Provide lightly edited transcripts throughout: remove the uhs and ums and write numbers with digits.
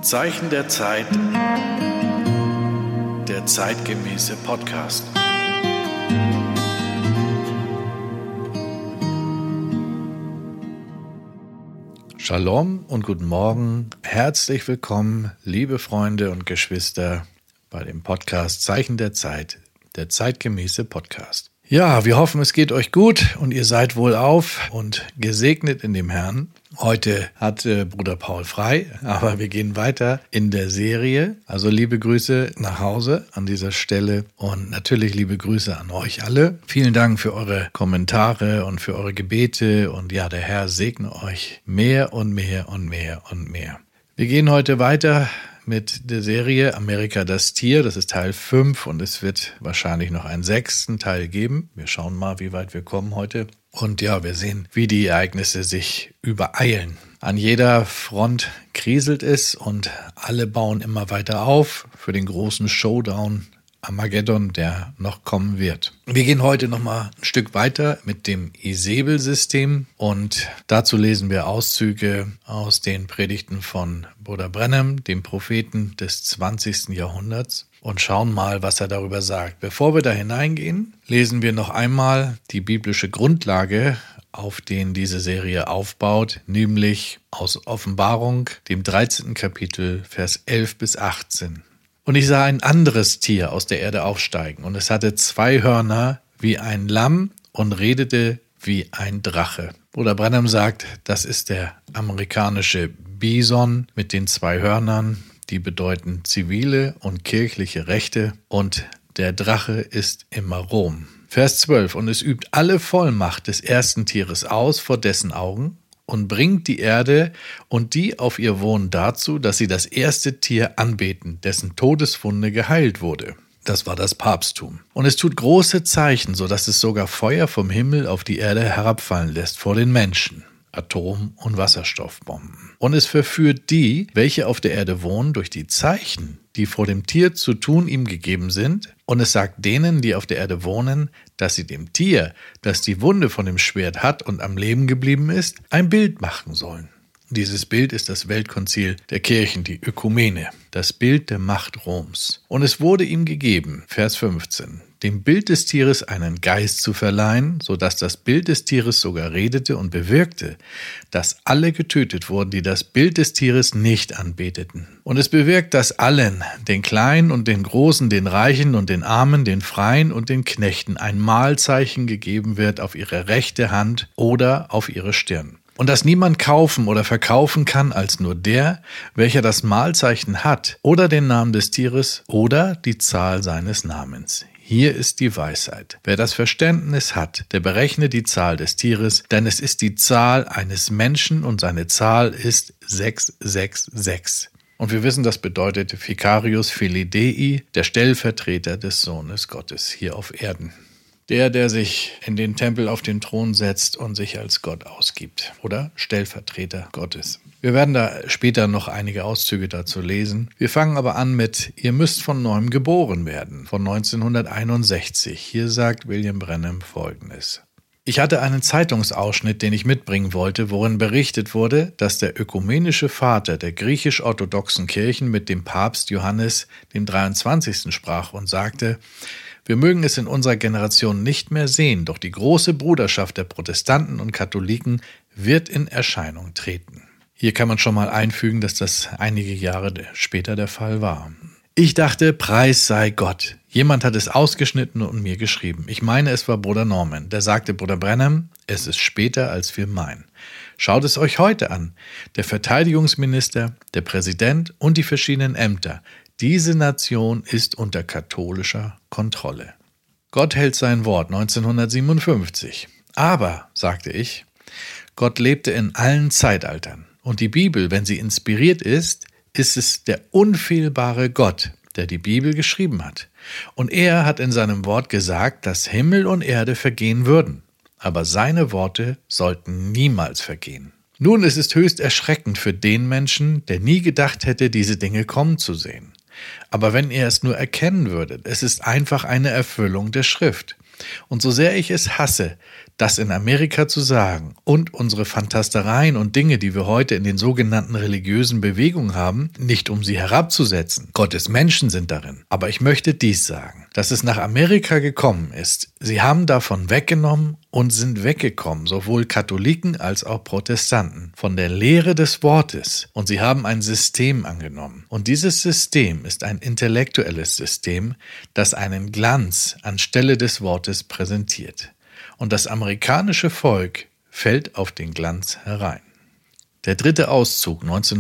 Zeichen der Zeit, der zeitgemäße Podcast. Shalom und guten Morgen. Herzlich willkommen, liebe Freunde und Geschwister, bei dem Podcast Zeichen der Zeit, der zeitgemäße Podcast. Ja, wir hoffen, es geht euch gut und ihr seid wohlauf und gesegnet in dem Herrn. Heute hat Bruder Paul frei, aber wir gehen weiter in der Serie. Also liebe Grüße nach Hause an dieser Stelle und natürlich liebe Grüße an euch alle. Vielen Dank für eure Kommentare und für eure Gebete und ja, der Herr segne euch mehr und mehr und mehr und mehr. Wir gehen heute weiter mit der Serie Amerika das Tier. Das ist Teil 5 und es wird wahrscheinlich noch einen 6. Teil geben. Wir schauen mal, wie weit wir kommen heute. Und ja, wir sehen, wie die Ereignisse sich übereilen. An jeder Front kriselt es und alle bauen immer weiter auf für den großen Showdown Armageddon, der noch kommen wird. Wir gehen heute noch mal ein Stück weiter mit dem Isebel-System und dazu lesen wir Auszüge aus den Predigten von Bruder Branham, dem Propheten des 20. Jahrhunderts, und schauen mal, was er darüber sagt. Bevor wir da hineingehen, lesen wir noch einmal die biblische Grundlage, auf den diese Serie aufbaut, nämlich aus Offenbarung, dem 13. Kapitel, Vers 11 bis 18. Und ich sah ein anderes Tier aus der Erde aufsteigen, und es hatte 2 Hörner wie ein Lamm und redete wie ein Drache. Bruder Branham sagt, das ist der amerikanische Bison mit den 2 Hörnern, die bedeuten zivile und kirchliche Rechte, und der Drache ist immer Rom. Vers 12, und es übt alle Vollmacht des ersten Tieres aus vor dessen Augen, und bringt die Erde und die auf ihr wohnen dazu, dass sie das erste Tier anbeten, dessen Todeswunde geheilt wurde. Das war das Papsttum. Und es tut große Zeichen, so dass es sogar Feuer vom Himmel auf die Erde herabfallen lässt vor den Menschen. Atom- und Wasserstoffbomben. Und es verführt die, welche auf der Erde wohnen, durch die Zeichen, die vor dem Tier zu tun ihm gegeben sind. Und es sagt denen, die auf der Erde wohnen, dass sie dem Tier, das die Wunde von dem Schwert hat und am Leben geblieben ist, ein Bild machen sollen. Dieses Bild ist das Weltkonzil der Kirchen, die Ökumene, das Bild der Macht Roms. Und es wurde ihm gegeben, Vers 15, dem Bild des Tieres einen Geist zu verleihen, sodass das Bild des Tieres sogar redete und bewirkte, dass alle getötet wurden, die das Bild des Tieres nicht anbeteten. Und es bewirkt, dass allen, den Kleinen und den Großen, den Reichen und den Armen, den Freien und den Knechten ein Mahlzeichen gegeben wird auf ihre rechte Hand oder auf ihre Stirn. Und dass niemand kaufen oder verkaufen kann als nur der, welcher das Mahlzeichen hat oder den Namen des Tieres oder die Zahl seines Namens. Hier ist die Weisheit. Wer das Verständnis hat, der berechne die Zahl des Tieres, denn es ist die Zahl eines Menschen und seine Zahl ist 666. Und wir wissen, das bedeutet Vicarius Filii Dei, der Stellvertreter des Sohnes Gottes hier auf Erden. Der sich in den Tempel auf den Thron setzt und sich als Gott ausgibt, oder Stellvertreter Gottes. Wir werden da später noch einige Auszüge dazu lesen. Wir fangen aber an mit Ihr müsst von neuem geboren werden, von 1961. Hier sagt William Branham Folgendes. Ich hatte einen Zeitungsausschnitt, den ich mitbringen wollte, worin berichtet wurde, dass der ökumenische Vater der griechisch-orthodoxen Kirchen mit dem Papst Johannes dem 23. sprach und sagte: Wir mögen es in unserer Generation nicht mehr sehen, doch die große Bruderschaft der Protestanten und Katholiken wird in Erscheinung treten. Hier kann man schon mal einfügen, dass das einige Jahre später der Fall war. Ich dachte, Preis sei Gott. Jemand hat es ausgeschnitten und mir geschrieben. Ich meine, es war Bruder Norman. Der sagte, Bruder Branham, es ist später, als wir meinen. Schaut es euch heute an. Der Verteidigungsminister, der Präsident und die verschiedenen Ämter. Diese Nation ist unter katholischer Kontrolle. Gott hält sein Wort 1957. Aber, sagte ich, Gott lebte in allen Zeitaltern. Und die Bibel, wenn sie inspiriert ist, ist es der unfehlbare Gott, der die Bibel geschrieben hat. Und er hat in seinem Wort gesagt, dass Himmel und Erde vergehen würden. Aber seine Worte sollten niemals vergehen. Nun, es ist höchst erschreckend für den Menschen, der nie gedacht hätte, diese Dinge kommen zu sehen. Aber wenn ihr es nur erkennen würdet, es ist einfach eine Erfüllung der Schrift. Und so sehr ich es hasse, das in Amerika zu sagen und unsere Fantastereien und Dinge, die wir heute in den sogenannten religiösen Bewegungen haben, nicht um sie herabzusetzen. Gottes Menschen sind darin. Aber ich möchte dies sagen, dass es nach Amerika gekommen ist. Sie haben davon weggenommen und sind weggekommen, sowohl Katholiken als auch Protestanten, von der Lehre des Wortes. Und sie haben ein System angenommen. Und dieses System ist ein intellektuelles System, das einen Glanz anstelle des Wortes präsentiert. Und das amerikanische Volk fällt auf den Glanz herein. Der dritte Auszug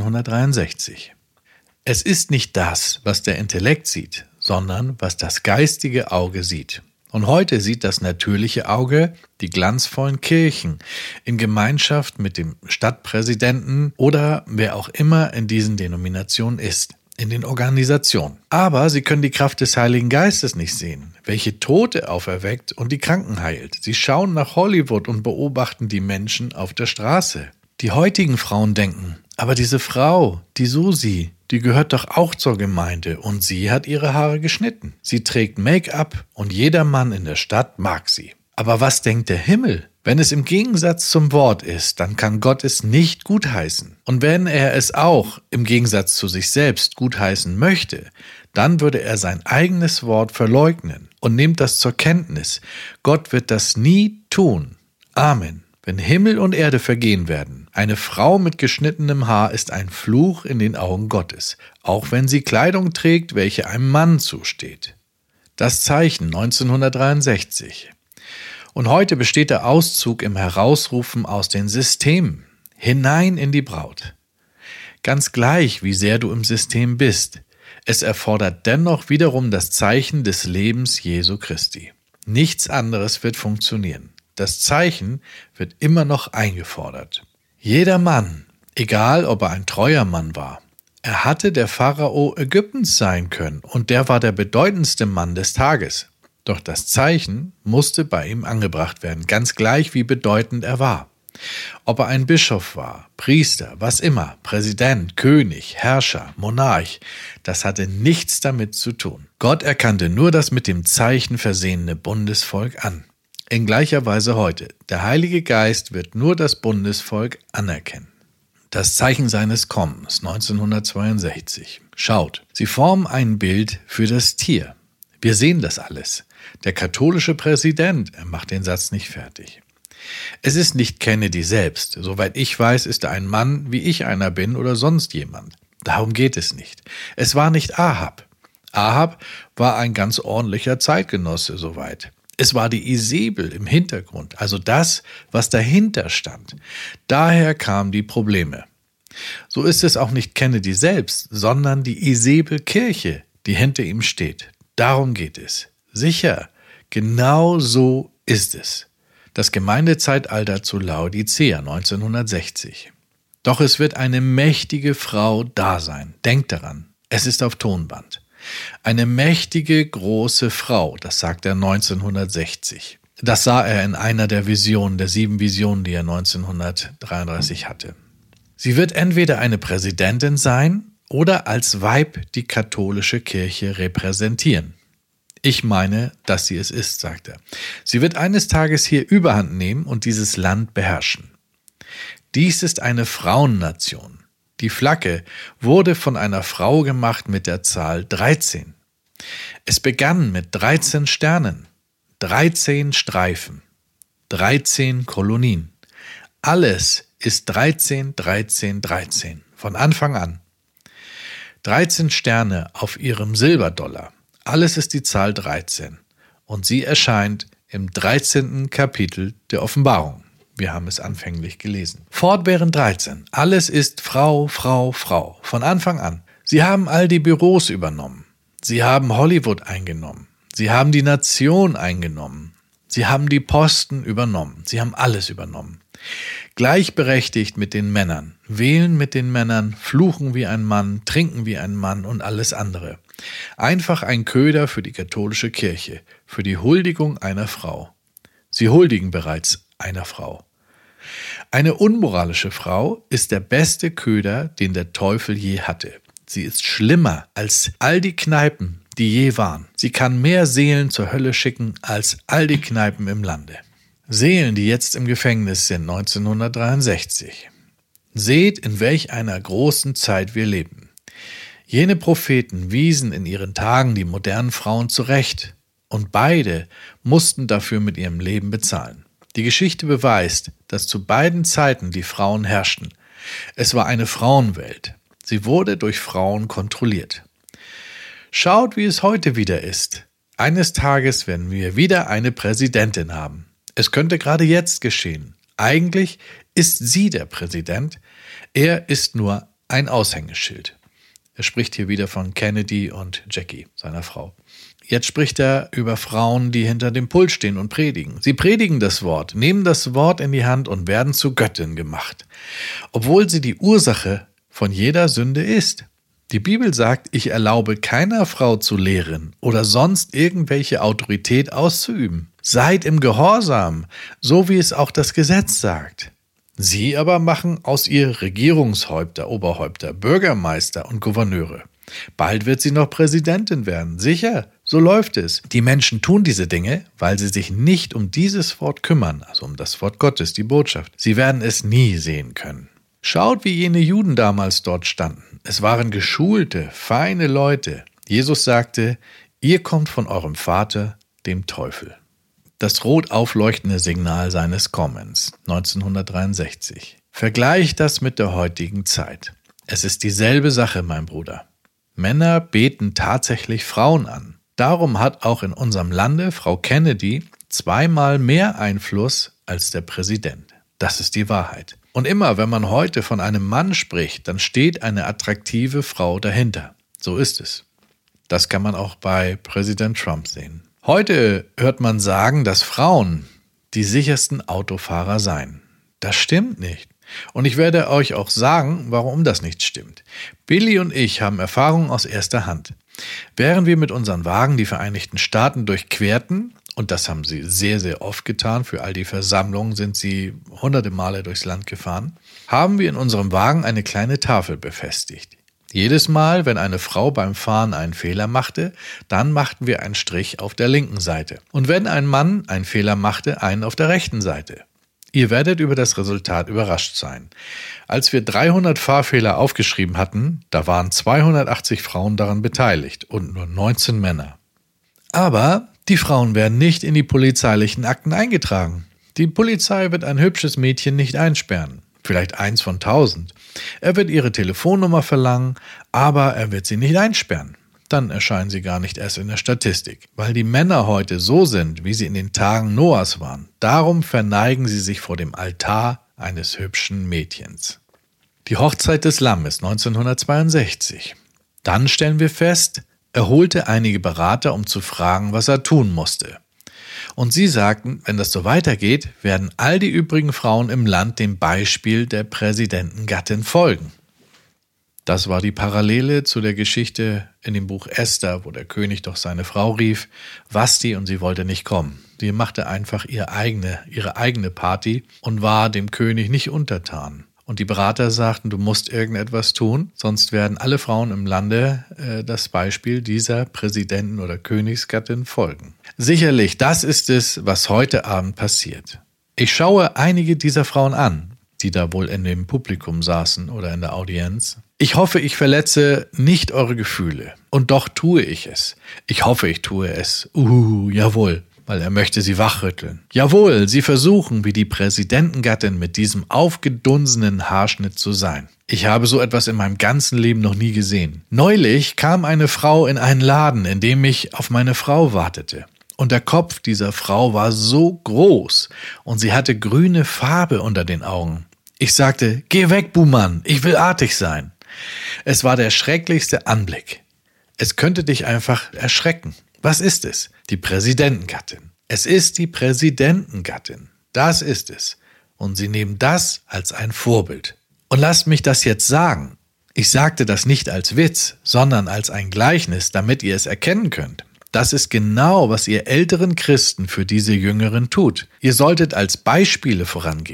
1963. Es ist nicht das, was der Intellekt sieht, sondern was das geistige Auge sieht. Und heute sieht das natürliche Auge die glanzvollen Kirchen in Gemeinschaft mit dem Stadtpräsidenten oder wer auch immer in diesen Denominationen ist. In den Organisationen. Aber sie können die Kraft des Heiligen Geistes nicht sehen, welche Tote auferweckt und die Kranken heilt. Sie schauen nach Hollywood und beobachten die Menschen auf der Straße. Die heutigen Frauen denken, aber diese Frau, die Susi, die gehört doch auch zur Gemeinde und sie hat ihre Haare geschnitten. Sie trägt Make-up und jeder Mann in der Stadt mag sie. Aber was denkt der Himmel? Wenn es im Gegensatz zum Wort ist, dann kann Gott es nicht gutheißen. Und wenn er es auch im Gegensatz zu sich selbst gutheißen möchte, dann würde er sein eigenes Wort verleugnen und nimmt das zur Kenntnis. Gott wird das nie tun. Amen. Wenn Himmel und Erde vergehen werden, eine Frau mit geschnittenem Haar ist ein Fluch in den Augen Gottes, auch wenn sie Kleidung trägt, welche einem Mann zusteht. Das Zeichen 1963. Und heute besteht der Auszug im Herausrufen aus den Systemen, hinein in die Braut. Ganz gleich, wie sehr du im System bist, es erfordert dennoch wiederum das Zeichen des Lebens Jesu Christi. Nichts anderes wird funktionieren. Das Zeichen wird immer noch eingefordert. Jeder Mann, egal ob er ein treuer Mann war, er hatte der Pharao Ägyptens sein können und der war der bedeutendste Mann des Tages. Doch das Zeichen musste bei ihm angebracht werden, ganz gleich wie bedeutend er war. Ob er ein Bischof war, Priester, was immer, Präsident, König, Herrscher, Monarch, das hatte nichts damit zu tun. Gott erkannte nur das mit dem Zeichen versehene Bundesvolk an. In gleicher Weise heute. Der Heilige Geist wird nur das Bundesvolk anerkennen. Das Zeichen seines Kommens 1962. Schaut, sie formen ein Bild für das Tier. Wir sehen das alles. Der katholische Präsident, er macht den Satz nicht fertig. Es ist nicht Kennedy selbst. Soweit ich weiß, ist er ein Mann, wie ich einer bin oder sonst jemand. Darum geht es nicht. Es war nicht Ahab. Ahab war ein ganz ordentlicher Zeitgenosse soweit. Es war die Isabel im Hintergrund, also das, was dahinter stand. Daher kamen die Probleme. So ist es auch nicht Kennedy selbst, sondern die Isabel-Kirche, die hinter ihm steht. Darum geht es. Sicher, genau so ist es. Das Gemeindezeitalter zu Laodicea 1960. Doch es wird eine mächtige Frau da sein. Denkt daran, es ist auf Tonband. Eine mächtige, große Frau, das sagt er 1960. Das sah er in einer der Visionen, der 7 Visionen, die er 1933 hatte. Sie wird entweder eine Präsidentin sein oder als Weib die katholische Kirche repräsentieren. Ich meine, dass sie es ist, sagt er. Sie wird eines Tages hier Überhand nehmen und dieses Land beherrschen. Dies ist eine Frauennation. Die Flagge wurde von einer Frau gemacht mit der Zahl 13. Es begann mit 13 Sternen, 13 Streifen, 13 Kolonien. Alles ist 13, 13, 13, von Anfang an. 13 Sterne auf ihrem Silberdollar. Alles ist die Zahl 13. Und sie erscheint im 13. Kapitel der Offenbarung. Wir haben es anfänglich gelesen. Fortwährend 13. Alles ist Frau, Frau, Frau. Von Anfang an. Sie haben all die Büros übernommen. Sie haben Hollywood eingenommen. Sie haben die Nation eingenommen. Sie haben die Posten übernommen. Sie haben alles übernommen. Gleichberechtigt mit den Männern. Wählen mit den Männern, fluchen wie ein Mann, trinken wie ein Mann und alles andere. Einfach ein Köder für die katholische Kirche, für die Huldigung einer Frau. Sie huldigen bereits einer Frau. Eine unmoralische Frau ist der beste Köder, den der Teufel je hatte. Sie ist schlimmer als all die Kneipen, die je waren. Sie kann mehr Seelen zur Hölle schicken als all die Kneipen im Lande. Seelen, die jetzt im Gefängnis sind, 1963. Seht, in welch einer großen Zeit wir leben. Jene Propheten wiesen in ihren Tagen die modernen Frauen zurecht, und beide mussten dafür mit ihrem Leben bezahlen. Die Geschichte beweist, dass zu beiden Zeiten die Frauen herrschten. Es war eine Frauenwelt. Sie wurde durch Frauen kontrolliert. Schaut, wie es heute wieder ist. Eines Tages werden wir wieder eine Präsidentin haben. Es könnte gerade jetzt geschehen. Eigentlich ist sie der Präsident. Er ist nur ein Aushängeschild. Er spricht hier wieder von Kennedy und Jackie, seiner Frau. Jetzt spricht er über Frauen, die hinter dem Pult stehen und predigen. Sie predigen das Wort, nehmen das Wort in die Hand und werden zu Göttinnen gemacht, obwohl sie die Ursache von jeder Sünde ist. Die Bibel sagt, ich erlaube keiner Frau zu lehren oder sonst irgendwelche Autorität auszuüben. Seid im Gehorsam, so wie es auch das Gesetz sagt. Sie aber machen aus ihr Regierungshäupter, Oberhäupter, Bürgermeister und Gouverneure. Bald wird sie noch Präsidentin werden, sicher, so läuft es. Die Menschen tun diese Dinge, weil sie sich nicht um dieses Wort kümmern, also um das Wort Gottes, die Botschaft. Sie werden es nie sehen können. Schaut, wie jene Juden damals dort standen. Es waren geschulte, feine Leute. Jesus sagte, ihr kommt von eurem Vater, dem Teufel. Das rot aufleuchtende Signal seines Kommens, 1963. Vergleich das mit der heutigen Zeit. Es ist dieselbe Sache, mein Bruder. Männer beten tatsächlich Frauen an. Darum hat auch in unserem Lande Frau Kennedy 2-mal mehr Einfluss als der Präsident. Das ist die Wahrheit. Und immer, wenn man heute von einem Mann spricht, dann steht eine attraktive Frau dahinter. So ist es. Das kann man auch bei Präsident Trump sehen. Heute hört man sagen, dass Frauen die sichersten Autofahrer seien. Das stimmt nicht. Und ich werde euch auch sagen, warum das nicht stimmt. Billy und ich haben Erfahrungen aus erster Hand. Während wir mit unseren Wagen die Vereinigten Staaten durchquerten, und das haben sie sehr, sehr oft getan, für all die Versammlungen sind sie hunderte Male durchs Land gefahren, haben wir in unserem Wagen eine kleine Tafel befestigt. Jedes Mal, wenn eine Frau beim Fahren einen Fehler machte, dann machten wir einen Strich auf der linken Seite. Und wenn ein Mann einen Fehler machte, einen auf der rechten Seite. Ihr werdet über das Resultat überrascht sein. Als wir 300 Fahrfehler aufgeschrieben hatten, da waren 280 Frauen daran beteiligt und nur 19 Männer. Aber die Frauen werden nicht in die polizeilichen Akten eingetragen. Die Polizei wird ein hübsches Mädchen nicht einsperren. Vielleicht 1 von 1000. Er wird ihre Telefonnummer verlangen, aber er wird sie nicht einsperren. Dann erscheinen sie gar nicht erst in der Statistik. Weil die Männer heute so sind, wie sie in den Tagen Noahs waren. Darum verneigen sie sich vor dem Altar eines hübschen Mädchens. Die Hochzeit des Lammes 1962. Dann stellen wir fest, er holte einige Berater, um zu fragen, was er tun musste. Und sie sagten, wenn das so weitergeht, werden all die übrigen Frauen im Land dem Beispiel der Präsidentengattin folgen. Das war die Parallele zu der Geschichte in dem Buch Esther, wo der König doch seine Frau rief, Vasti, und sie wollte nicht kommen. Sie machte einfach ihre eigene Party und war dem König nicht untertan. Und die Berater sagten, du musst irgendetwas tun, sonst werden alle Frauen im Lande das Beispiel dieser Präsidenten- oder Königsgattin folgen. Sicherlich, das ist es, was heute Abend passiert. Ich schaue einige dieser Frauen an, die da wohl in dem Publikum saßen oder in der Audienz. Ich hoffe, ich verletze nicht eure Gefühle. Und doch tue ich es. Ich hoffe, ich tue es. Jawohl. Weil er möchte sie wachrütteln. Jawohl, sie versuchen, wie die Präsidentengattin mit diesem aufgedunsenen Haarschnitt zu sein. Ich habe so etwas in meinem ganzen Leben noch nie gesehen. Neulich kam eine Frau in einen Laden, in dem ich auf meine Frau wartete. Und der Kopf dieser Frau war so groß und sie hatte grüne Farbe unter den Augen. Ich sagte, geh weg, Buhmann, ich will artig sein. Es war der schrecklichste Anblick. Es könnte dich einfach erschrecken. Was ist es? Die Präsidentengattin. Es ist die Präsidentengattin. Das ist es. Und sie nehmen das als ein Vorbild. Und lasst mich das jetzt sagen. Ich sagte das nicht als Witz, sondern als ein Gleichnis, damit ihr es erkennen könnt. Das ist genau, was ihr älteren Christen für diese Jüngeren tut. Ihr solltet als Beispiele vorangehen.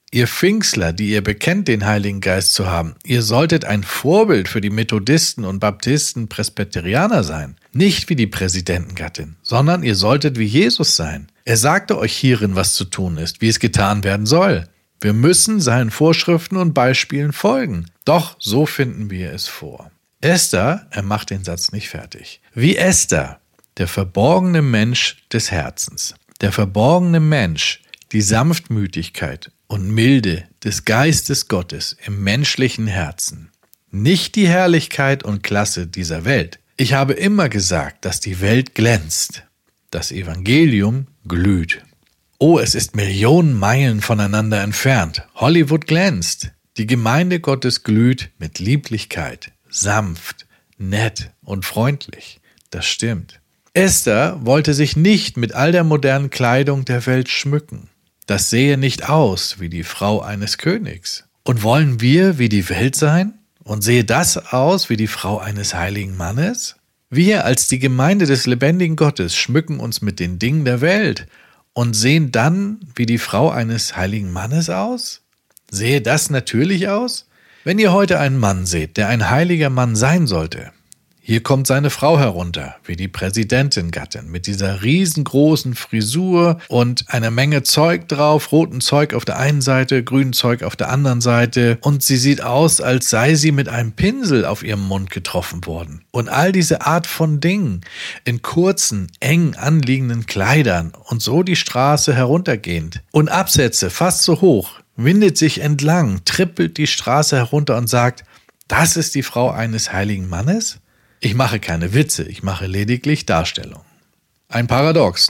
Ihr Pfingstler, die ihr bekennt, den Heiligen Geist zu haben, ihr solltet ein Vorbild für die Methodisten und Baptisten, Presbyterianer sein. Nicht wie die Präsidentengattin, sondern ihr solltet wie Jesus sein. Er sagte euch hierin, was zu tun ist, wie es getan werden soll. Wir müssen seinen Vorschriften und Beispielen folgen. Doch so finden wir es vor. Esther, er macht den Satz nicht fertig. Wie Esther, der verborgene Mensch des Herzens, der verborgene Mensch, die Sanftmütigkeit und Milde des Geistes Gottes im menschlichen Herzen. Nicht die Herrlichkeit und Klasse dieser Welt. Ich habe immer gesagt, dass die Welt glänzt. Das Evangelium glüht. Oh, es ist Millionen Meilen voneinander entfernt. Hollywood glänzt. Die Gemeinde Gottes glüht mit Lieblichkeit, sanft, nett und freundlich. Das stimmt. Esther wollte sich nicht mit all der modernen Kleidung der Welt schmücken. Das sehe nicht aus wie die Frau eines Königs. Und wollen wir wie die Welt sein? Und sehe das aus wie die Frau eines heiligen Mannes? Wir als die Gemeinde des lebendigen Gottes schmücken uns mit den Dingen der Welt und sehen dann wie die Frau eines heiligen Mannes aus? Sehe das natürlich aus? Wenn ihr heute einen Mann seht, der ein heiliger Mann sein sollte, hier kommt seine Frau herunter, wie die Präsidentengattin, mit dieser riesengroßen Frisur und einer Menge Zeug drauf, roten Zeug auf der einen Seite, grünen Zeug auf der anderen Seite. Und sie sieht aus, als sei sie mit einem Pinsel auf ihrem Mund getroffen worden. Und all diese Art von Dingen in kurzen, eng anliegenden Kleidern und so die Straße heruntergehend. Und Absätze fast so hoch, windet sich entlang, trippelt die Straße herunter und sagt, das ist die Frau eines heiligen Mannes? Ich mache keine Witze, ich mache lediglich Darstellung. Ein Paradox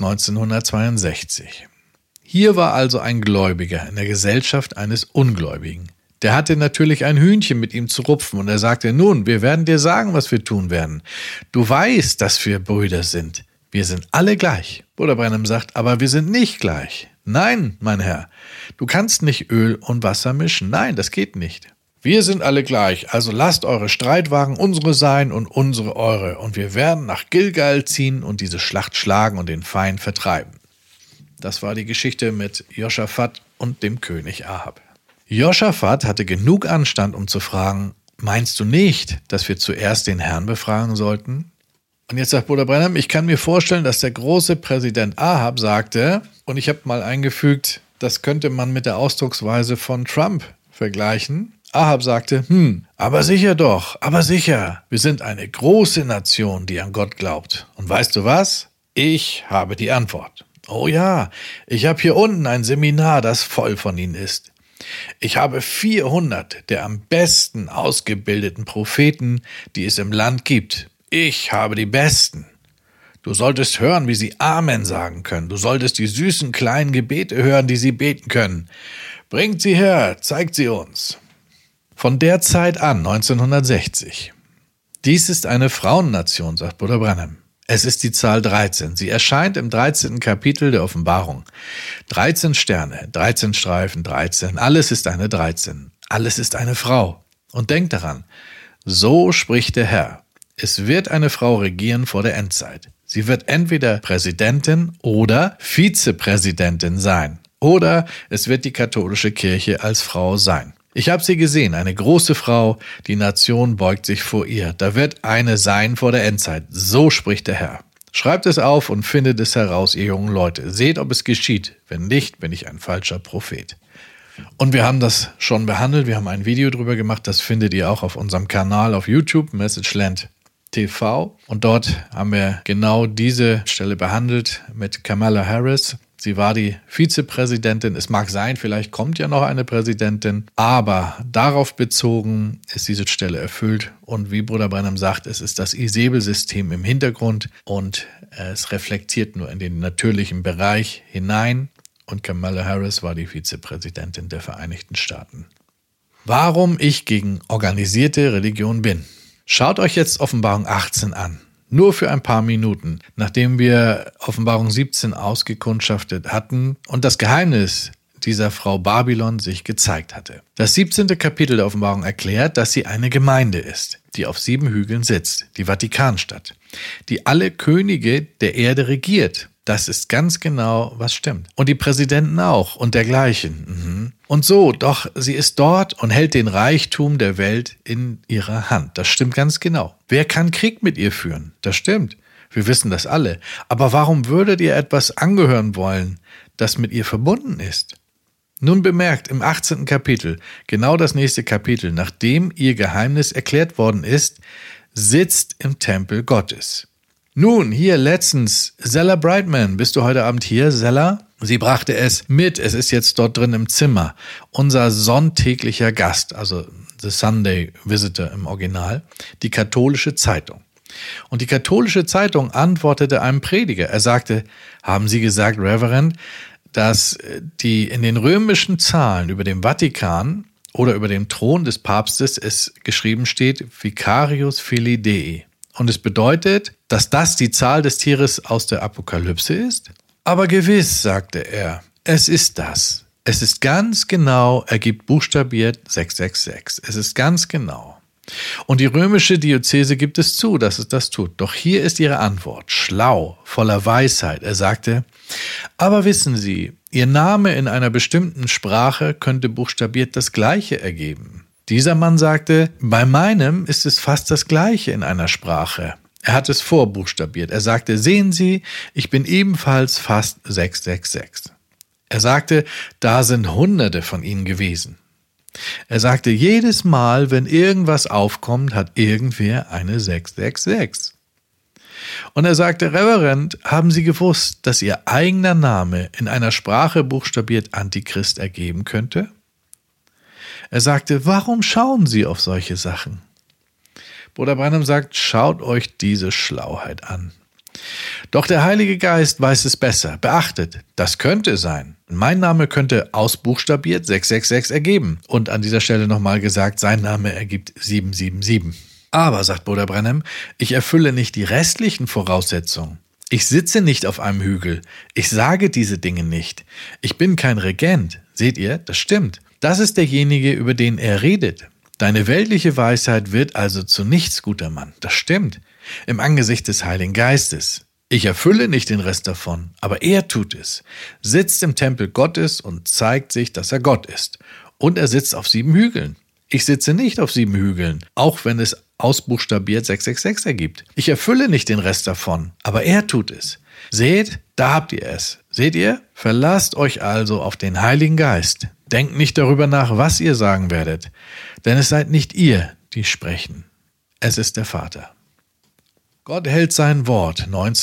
1962. Hier war also ein Gläubiger in der Gesellschaft eines Ungläubigen. Der hatte natürlich ein Hühnchen mit ihm zu rupfen und er sagte, nun, wir werden dir sagen, was wir tun werden. Du weißt, dass wir Brüder sind. Wir sind alle gleich. Bruder Branham sagt, aber wir sind nicht gleich. Nein, mein Herr, du kannst nicht Öl und Wasser mischen. Nein, das geht nicht. Wir sind alle gleich, also lasst eure Streitwagen unsere sein und unsere eure, und wir werden nach Gilgal ziehen und diese Schlacht schlagen und den Feind vertreiben. Das war die Geschichte mit Josaphat und dem König Ahab. Josaphat hatte genug Anstand, um zu fragen, meinst du nicht, dass wir zuerst den Herrn befragen sollten? Und jetzt sagt Bruder Branham, ich kann mir vorstellen, dass der große Präsident Ahab sagte, und ich habe mal eingefügt, das könnte man mit der Ausdrucksweise von Trump vergleichen. Ahab sagte, aber sicher doch, aber sicher, wir sind eine große Nation, die an Gott glaubt. Und weißt du was? Ich habe die Antwort. Oh ja, ich habe hier unten ein Seminar, das voll von ihnen ist. Ich habe 400 der am besten ausgebildeten Propheten, die es im Land gibt. Ich habe die besten. Du solltest hören, wie sie Amen sagen können. Du solltest die süßen kleinen Gebete hören, die sie beten können. Bringt sie her, zeigt sie uns. Von der Zeit an, 1960. Dies ist eine Frauennation, sagt Bruder Branham. Es ist die Zahl 13. Sie erscheint im 13. Kapitel der Offenbarung. 13 Sterne, 13 Streifen, 13. Alles ist eine 13. Alles ist eine Frau. Und denkt daran, so spricht der Herr. Es wird eine Frau regieren vor der Endzeit. Sie wird entweder Präsidentin oder Vizepräsidentin sein. Oder es wird die katholische Kirche als Frau sein. Ich habe sie gesehen, eine große Frau, die Nation beugt sich vor ihr. Da wird eine sein vor der Endzeit. So spricht der Herr. Schreibt es auf und findet es heraus, ihr jungen Leute. Seht, ob es geschieht. Wenn nicht, bin ich ein falscher Prophet. Und wir haben das schon behandelt. Wir haben ein Video drüber gemacht. Das findet ihr auch auf unserem Kanal auf YouTube, Messageland TV. Und dort haben wir genau diese Stelle behandelt mit Kamala Harris. Sie war die Vizepräsidentin. Es mag sein, vielleicht kommt ja noch eine Präsidentin, aber darauf bezogen ist diese Stelle erfüllt. Und wie Bruder Branham sagt, es ist das Isabel-System im Hintergrund und es reflektiert nur in den natürlichen Bereich hinein. Und Kamala Harris war die Vizepräsidentin der Vereinigten Staaten. Warum ich gegen organisierte Religion bin? Schaut euch jetzt Offenbarung 18 an. Nur für ein paar Minuten, nachdem wir Offenbarung 17 ausgekundschaftet hatten und das Geheimnis dieser Frau Babylon sich gezeigt hatte. Das 17. Kapitel der Offenbarung erklärt, dass sie eine Gemeinde ist, die auf 7 Hügeln sitzt, die Vatikanstadt, die alle Könige der Erde regiert. Das ist ganz genau, was stimmt. Und die Präsidenten auch und dergleichen. Und so, doch sie ist dort und hält den Reichtum der Welt in ihrer Hand. Das stimmt ganz genau. Wer kann Krieg mit ihr führen? Das stimmt. Wir wissen das alle. Aber warum würdet ihr etwas angehören wollen, das mit ihr verbunden ist? Nun bemerkt im 18. Kapitel, genau das nächste Kapitel, nachdem ihr Geheimnis erklärt worden ist, sitzt im Tempel Gottes. Nun, hier letztens, Zella Brightman, bist du heute Abend hier, Zella? Sie brachte es mit, es ist jetzt dort drin im Zimmer. Unser sonntäglicher Gast, also The Sunday Visitor im Original, die katholische Zeitung. Und die katholische Zeitung antwortete einem Prediger. Er sagte, haben Sie gesagt, Reverend, dass die in den römischen Zahlen über dem Vatikan oder über dem Thron des Papstes es geschrieben steht, Vicarius Filii Dei. Und es bedeutet, dass das die Zahl des Tieres aus der Apokalypse ist? Aber gewiss, sagte er, es ist das. Es ist ganz genau, ergibt buchstabiert 666. Es ist ganz genau. Und die römische Diözese gibt es zu, dass es das tut. Doch hier ist ihre Antwort, schlau, voller Weisheit. Er sagte, aber wissen Sie, Ihr Name in einer bestimmten Sprache könnte buchstabiert das Gleiche ergeben. Dieser Mann sagte, bei meinem ist es fast das Gleiche in einer Sprache. Er hat es vorbuchstabiert. Er sagte, sehen Sie, ich bin ebenfalls fast 666. Er sagte, da sind Hunderte von Ihnen gewesen. Er sagte, jedes Mal, wenn irgendwas aufkommt, hat irgendwer eine 666. Und er sagte, Reverend, haben Sie gewusst, dass Ihr eigener Name in einer Sprache buchstabiert Antichrist ergeben könnte? Er sagte, warum schauen Sie auf solche Sachen? Bruder Branham sagt, schaut euch diese Schlauheit an. Doch der Heilige Geist weiß es besser. Beachtet, das könnte sein. Mein Name könnte ausbuchstabiert 666 ergeben. Und an dieser Stelle nochmal gesagt, sein Name ergibt 777. Aber, sagt Bruder Branham, ich erfülle nicht die restlichen Voraussetzungen. Ich sitze nicht auf einem Hügel. Ich sage diese Dinge nicht. Ich bin kein Regent. Seht ihr, das stimmt. Das ist derjenige, über den er redet. Deine weltliche Weisheit wird also zu nichts, guter Mann. Das stimmt. Im Angesicht des Heiligen Geistes. Ich erfülle nicht den Rest davon, aber er tut es. Sitzt im Tempel Gottes und zeigt sich, dass er Gott ist. Und er sitzt auf 7 Hügeln. Ich sitze nicht auf 7 Hügeln, auch wenn es ausbuchstabiert 666 ergibt. Ich erfülle nicht den Rest davon, aber er tut es. Seht, da habt ihr es. Seht ihr? Verlasst euch also auf den Heiligen Geist. Denkt nicht darüber nach, was ihr sagen werdet, denn es seid nicht ihr, die sprechen. Es ist der Vater. Gott hält sein Wort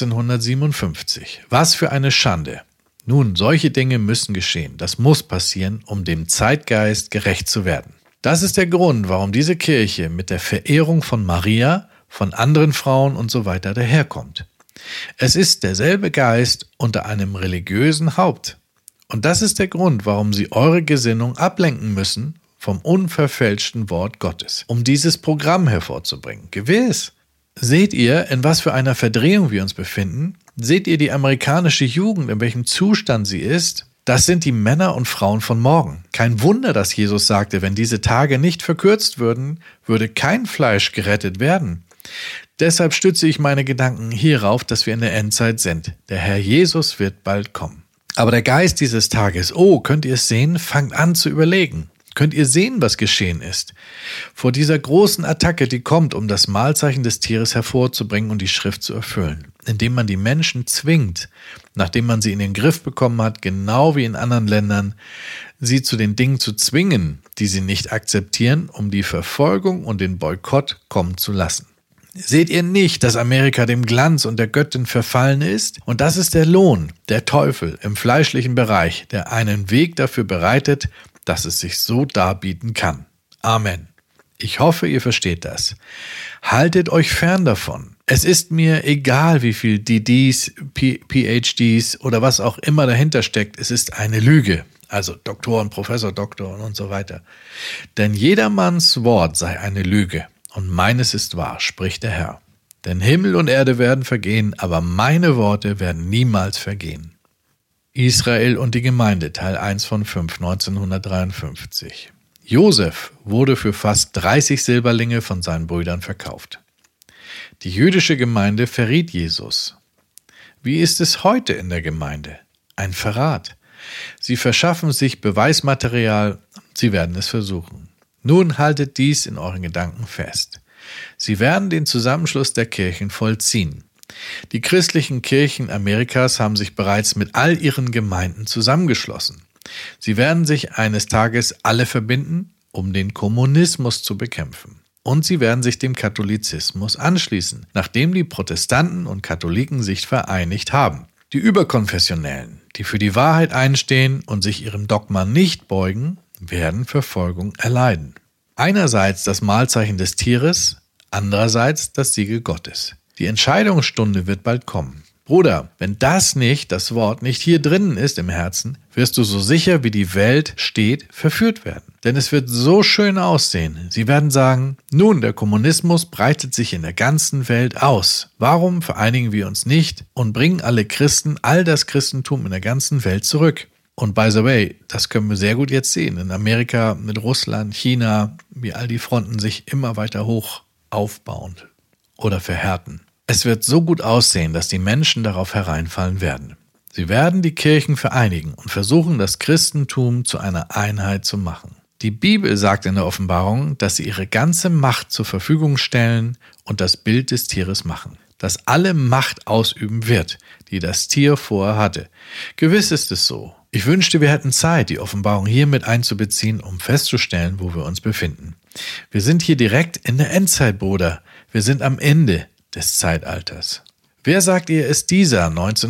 1957. Was für eine Schande. Nun, solche Dinge müssen geschehen. Das muss passieren, um dem Zeitgeist gerecht zu werden. Das ist der Grund, warum diese Kirche mit der Verehrung von Maria, von anderen Frauen und so weiter daherkommt. Es ist derselbe Geist unter einem religiösen Haupt. Und das ist der Grund, warum sie eure Gesinnung ablenken müssen vom unverfälschten Wort Gottes, um dieses Programm hervorzubringen. Gewiss. Seht ihr, in was für einer Verdrehung wir uns befinden? Seht ihr die amerikanische Jugend, in welchem Zustand sie ist? Das sind die Männer und Frauen von morgen. Kein Wunder, dass Jesus sagte, wenn diese Tage nicht verkürzt würden, würde kein Fleisch gerettet werden. Deshalb stütze ich meine Gedanken hierauf, dass wir in der Endzeit sind. Der Herr Jesus wird bald kommen. Aber der Geist dieses Tages, oh, könnt ihr es sehen, fangt an zu überlegen. Könnt ihr sehen, was geschehen ist? Vor dieser großen Attacke, die kommt, um das Mahlzeichen des Tieres hervorzubringen und die Schrift zu erfüllen, indem man die Menschen zwingt, nachdem man sie in den Griff bekommen hat, genau wie in anderen Ländern, sie zu den Dingen zu zwingen, die sie nicht akzeptieren, um die Verfolgung und den Boykott kommen zu lassen. Seht ihr nicht, dass Amerika dem Glanz und der Göttin verfallen ist? Und das ist der Lohn, der Teufel im fleischlichen Bereich, der einen Weg dafür bereitet, dass es sich so darbieten kann. Amen. Ich hoffe, ihr versteht das. Haltet euch fern davon. Es ist mir egal, wie viel DDs, PhDs oder was auch immer dahinter steckt. Es ist eine Lüge. Also Doktoren, Professor, Doktor und so weiter. Denn jedermanns Wort sei eine Lüge. Und meines ist wahr, spricht der Herr. Denn Himmel und Erde werden vergehen, aber meine Worte werden niemals vergehen. Israel und die Gemeinde, Teil 1 von 5, 1953. Josef wurde für fast 30 Silberlinge von seinen Brüdern verkauft. Die jüdische Gemeinde verriet Jesus. Wie ist es heute in der Gemeinde? Ein Verrat. Sie verschaffen sich Beweismaterial, sie werden es versuchen. Nun haltet dies in euren Gedanken fest. Sie werden den Zusammenschluss der Kirchen vollziehen. Die christlichen Kirchen Amerikas haben sich bereits mit all ihren Gemeinden zusammengeschlossen. Sie werden sich eines Tages alle verbinden, um den Kommunismus zu bekämpfen. Und sie werden sich dem Katholizismus anschließen, nachdem die Protestanten und Katholiken sich vereinigt haben. Die Überkonfessionellen, die für die Wahrheit einstehen und sich ihrem Dogma nicht beugen, werden Verfolgung erleiden. Einerseits das Mahlzeichen des Tieres, andererseits das Siegel Gottes. Die Entscheidungsstunde wird bald kommen. Bruder, wenn das Wort nicht hier drinnen ist im Herzen, wirst du so sicher wie die Welt steht, verführt werden. Denn es wird so schön aussehen. Sie werden sagen, nun, der Kommunismus breitet sich in der ganzen Welt aus. Warum vereinigen wir uns nicht und bringen alle Christen, all das Christentum in der ganzen Welt zurück? Und by the way, das können wir sehr gut jetzt sehen. In Amerika, mit Russland, China, wie all die Fronten sich immer weiter hoch aufbauen oder verhärten. Es wird so gut aussehen, dass die Menschen darauf hereinfallen werden. Sie werden die Kirchen vereinigen und versuchen, das Christentum zu einer Einheit zu machen. Die Bibel sagt in der Offenbarung, dass sie ihre ganze Macht zur Verfügung stellen und das Bild des Tieres machen, das alle Macht ausüben wird, die das Tier vorher hatte. Gewiss ist es so. Ich wünschte, wir hätten Zeit, die Offenbarung hier mit einzubeziehen, um festzustellen, wo wir uns befinden. Wir sind hier direkt in der Endzeit, Bruder. Wir sind am Ende des Zeitalters. Wer sagt ihr, ist dieser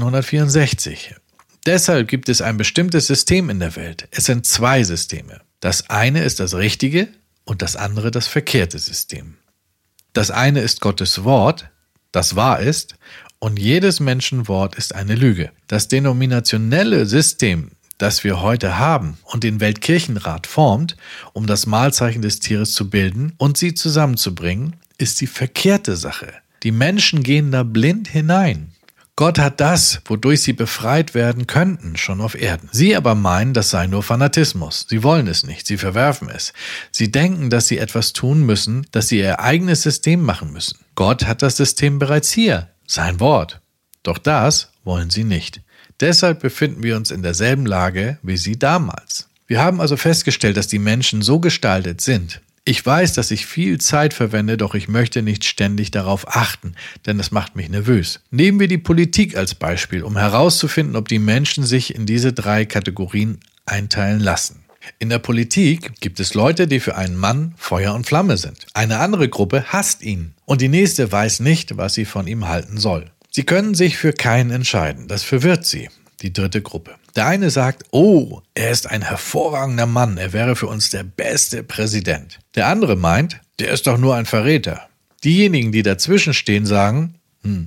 1964? Deshalb gibt es ein bestimmtes System in der Welt. Es sind zwei Systeme. Das eine ist das richtige und das andere das verkehrte System. Das eine ist Gottes Wort, das wahr ist, und jedes Menschenwort ist eine Lüge. Das denominationelle System, das wir heute haben und den Weltkirchenrat formt, um das Mahlzeichen des Tieres zu bilden und sie zusammenzubringen, ist die verkehrte Sache. Die Menschen gehen da blind hinein. Gott hat das, wodurch sie befreit werden könnten, schon auf Erden. Sie aber meinen, das sei nur Fanatismus. Sie wollen es nicht, sie verwerfen es. Sie denken, dass sie etwas tun müssen, dass sie ihr eigenes System machen müssen. Gott hat das System bereits hier, sein Wort. Doch das wollen sie nicht. Deshalb befinden wir uns in derselben Lage wie sie damals. Wir haben also festgestellt, dass die Menschen so gestaltet sind. Ich weiß, dass ich viel Zeit verwende, doch ich möchte nicht ständig darauf achten, denn es macht mich nervös. Nehmen wir die Politik als Beispiel, um herauszufinden, ob die Menschen sich in diese drei Kategorien einteilen lassen. In der Politik gibt es Leute, die für einen Mann Feuer und Flamme sind. Eine andere Gruppe hasst ihn und die nächste weiß nicht, was sie von ihm halten soll. Sie können sich für keinen entscheiden, das verwirrt sie. Die dritte Gruppe. Der eine sagt, oh, er ist ein hervorragender Mann, er wäre für uns der beste Präsident. Der andere meint, der ist doch nur ein Verräter. Diejenigen, die dazwischen stehen, sagen,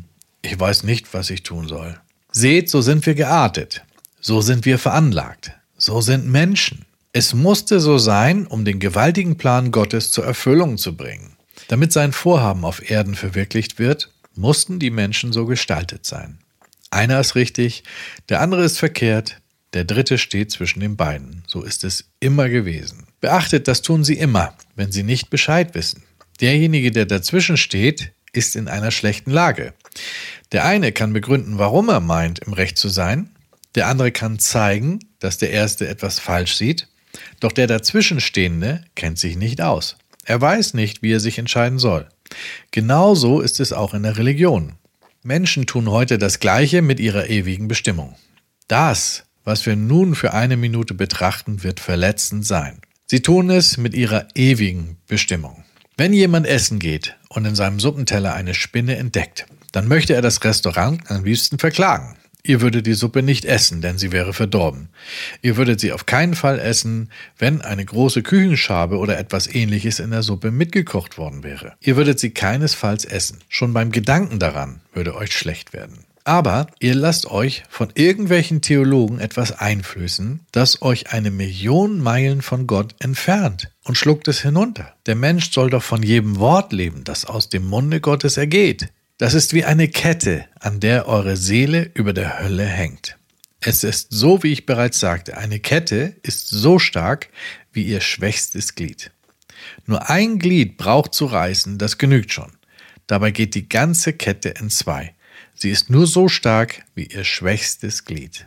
ich weiß nicht, was ich tun soll. Seht, so sind wir geartet, so sind wir veranlagt, so sind Menschen. Es musste so sein, um den gewaltigen Plan Gottes zur Erfüllung zu bringen. Damit sein Vorhaben auf Erden verwirklicht wird, mussten die Menschen so gestaltet sein. Einer ist richtig, der andere ist verkehrt, der dritte steht zwischen den beiden. So ist es immer gewesen. Beachtet, das tun sie immer, wenn sie nicht Bescheid wissen. Derjenige, der dazwischen steht, ist in einer schlechten Lage. Der eine kann begründen, warum er meint, im Recht zu sein. Der andere kann zeigen, dass der Erste etwas falsch sieht. Doch der Dazwischenstehende kennt sich nicht aus. Er weiß nicht, wie er sich entscheiden soll. Genauso ist es auch in der Religion. Menschen tun heute das Gleiche mit ihrer ewigen Bestimmung. Das, was wir nun für eine Minute betrachten, wird verletzend sein. Sie tun es mit ihrer ewigen Bestimmung. Wenn jemand essen geht und in seinem Suppenteller eine Spinne entdeckt, dann möchte er das Restaurant am liebsten verklagen. Ihr würdet die Suppe nicht essen, denn sie wäre verdorben. Ihr würdet sie auf keinen Fall essen, wenn eine große Küchenschabe oder etwas Ähnliches in der Suppe mitgekocht worden wäre. Ihr würdet sie keinesfalls essen. Schon beim Gedanken daran würde euch schlecht werden. Aber ihr lasst euch von irgendwelchen Theologen etwas einflößen, das euch 1 Million Meilen von Gott entfernt und schluckt es hinunter. Der Mensch soll doch von jedem Wort leben, das aus dem Munde Gottes ergeht. Das ist wie eine Kette, an der eure Seele über der Hölle hängt. Es ist so, wie ich bereits sagte, eine Kette ist so stark wie ihr schwächstes Glied. Nur ein Glied braucht zu reißen, das genügt schon. Dabei geht die ganze Kette in 2. Sie ist nur so stark wie ihr schwächstes Glied.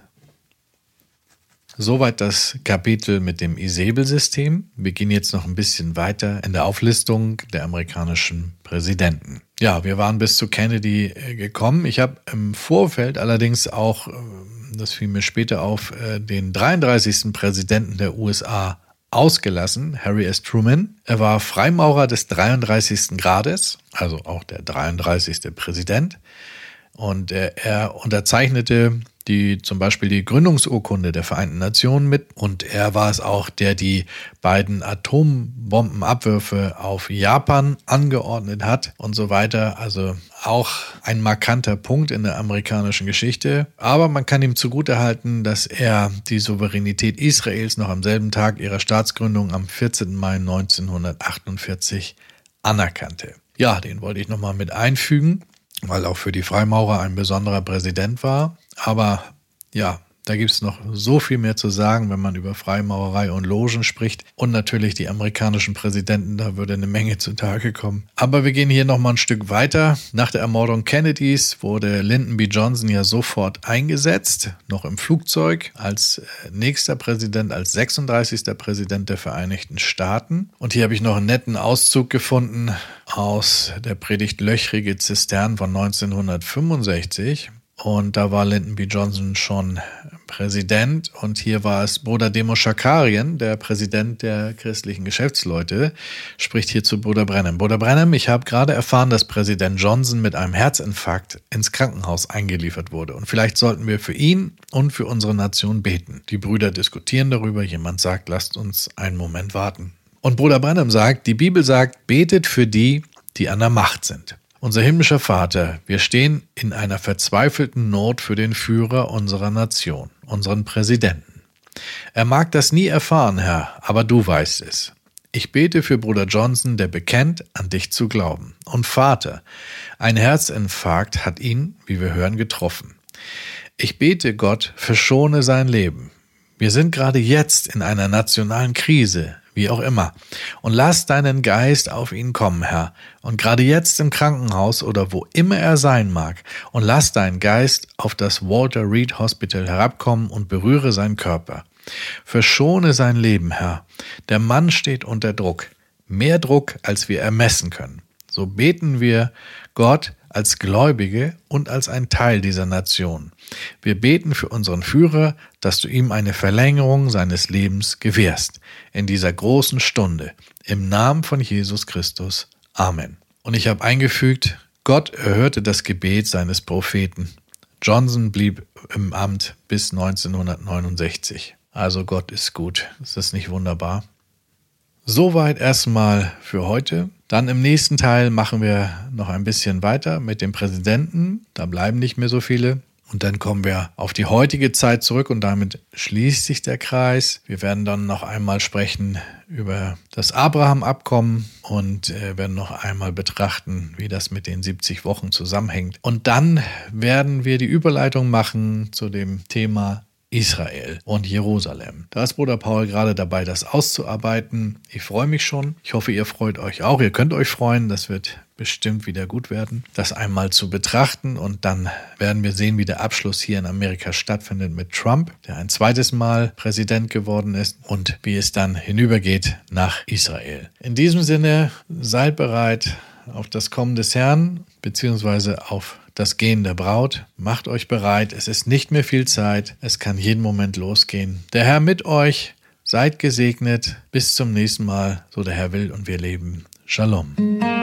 Soweit das Kapitel mit dem Isabel-System. Wir gehen jetzt noch ein bisschen weiter in der Auflistung der amerikanischen Präsidenten. Ja, wir waren bis zu Kennedy gekommen. Ich habe im Vorfeld allerdings auch, das fiel mir später auf, den 33. Präsidenten der USA ausgelassen, Harry S. Truman. Er war Freimaurer des 33. Grades, also auch der 33. Präsident. Und er unterzeichnete zum Beispiel die Gründungsurkunde der Vereinten Nationen mit. Und er war es auch, der die beiden Atombombenabwürfe auf Japan angeordnet hat und so weiter. Also auch ein markanter Punkt in der amerikanischen Geschichte. Aber man kann ihm zugutehalten, dass er die Souveränität Israels noch am selben Tag ihrer Staatsgründung am 14. Mai 1948 anerkannte. Ja, den wollte ich nochmal mit einfügen, weil auch für die Freimaurer ein besonderer Präsident war. Aber ja, da gibt es noch so viel mehr zu sagen, wenn man über Freimaurerei und Logen spricht. Und natürlich die amerikanischen Präsidenten, da würde eine Menge zutage kommen. Aber wir gehen hier nochmal ein Stück weiter. Nach der Ermordung Kennedys wurde Lyndon B. Johnson ja sofort eingesetzt, noch im Flugzeug, als nächster Präsident, als 36. Präsident der Vereinigten Staaten. Und hier habe ich noch einen netten Auszug gefunden aus der Predigt Löchrige Zisternen von 1965. Und da war Lyndon B. Johnson schon Präsident und hier war es Bruder Demos Schakarian, der Präsident der christlichen Geschäftsleute, spricht hier zu Bruder Branham. Bruder Branham, ich habe gerade erfahren, dass Präsident Johnson mit einem Herzinfarkt ins Krankenhaus eingeliefert wurde und vielleicht sollten wir für ihn und für unsere Nation beten. Die Brüder diskutieren darüber, jemand sagt, lasst uns einen Moment warten. Und Bruder Branham sagt, die Bibel sagt, betet für die, die an der Macht sind. Unser himmlischer Vater, wir stehen in einer verzweifelten Not für den Führer unserer Nation, unseren Präsidenten. Er mag das nie erfahren, Herr, aber du weißt es. Ich bete für Bruder Johnson, der bekennt, an dich zu glauben. Und Vater, ein Herzinfarkt hat ihn, wie wir hören, getroffen. Ich bete Gott, verschone sein Leben. Wir sind gerade jetzt in einer nationalen Krise, wie auch immer. Und lass deinen Geist auf ihn kommen, Herr. Und gerade jetzt im Krankenhaus oder wo immer er sein mag. Und lass deinen Geist auf das Walter Reed Hospital herabkommen und berühre seinen Körper. Verschone sein Leben, Herr. Der Mann steht unter Druck. Mehr Druck, als wir ermessen können. So beten wir Gott als Gläubige und als ein Teil dieser Nation. Wir beten für unseren Führer, dass du ihm eine Verlängerung seines Lebens gewährst. In dieser großen Stunde. Im Namen von Jesus Christus. Amen. Und ich habe eingefügt, Gott erhörte das Gebet seines Propheten. Johnson blieb im Amt bis 1969. Also Gott ist gut. Ist das nicht wunderbar? Soweit erstmal für heute. Dann im nächsten Teil machen wir noch ein bisschen weiter mit dem Präsidenten. Da bleiben nicht mehr so viele. Und dann kommen wir auf die heutige Zeit zurück und damit schließt sich der Kreis. Wir werden dann noch einmal sprechen über das Abraham-Abkommen und werden noch einmal betrachten, wie das mit den 70 Wochen zusammenhängt. Und dann werden wir die Überleitung machen zu dem Thema Israel und Jerusalem. Da ist Bruder Paul gerade dabei, das auszuarbeiten. Ich freue mich schon. Ich hoffe, ihr freut euch auch. Ihr könnt euch freuen. Das wird bestimmt wieder gut werden, das einmal zu betrachten. Und dann werden wir sehen, wie der Abschluss hier in Amerika stattfindet mit Trump, der ein zweites Mal Präsident geworden ist, und wie es dann hinübergeht nach Israel. In diesem Sinne, seid bereit auf das Kommen des Herrn, beziehungsweise auf das Gehen der Braut. Macht euch bereit, es ist nicht mehr viel Zeit, es kann jeden Moment losgehen. Der Herr mit euch, seid gesegnet, bis zum nächsten Mal, so der Herr will und wir leben. Shalom.